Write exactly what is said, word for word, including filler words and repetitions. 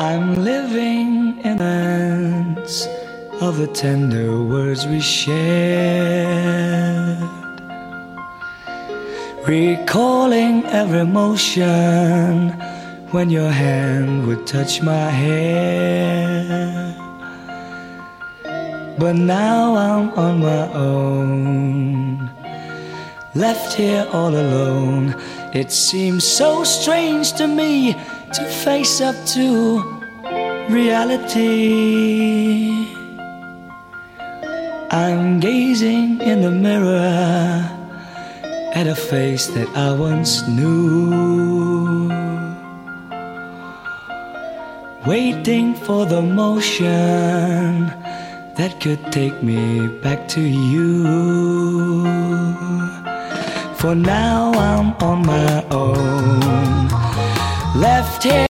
I'm living in the hands of the tender words we shared, recalling every motion when your hand would touch my hair. But now I'm on my own, left here all alone. It seems so strange to me to face up to reality. I'm gazing in the mirror at a face that I once knew, waiting for the motion that could take me back to you. For now I'm on my own, left here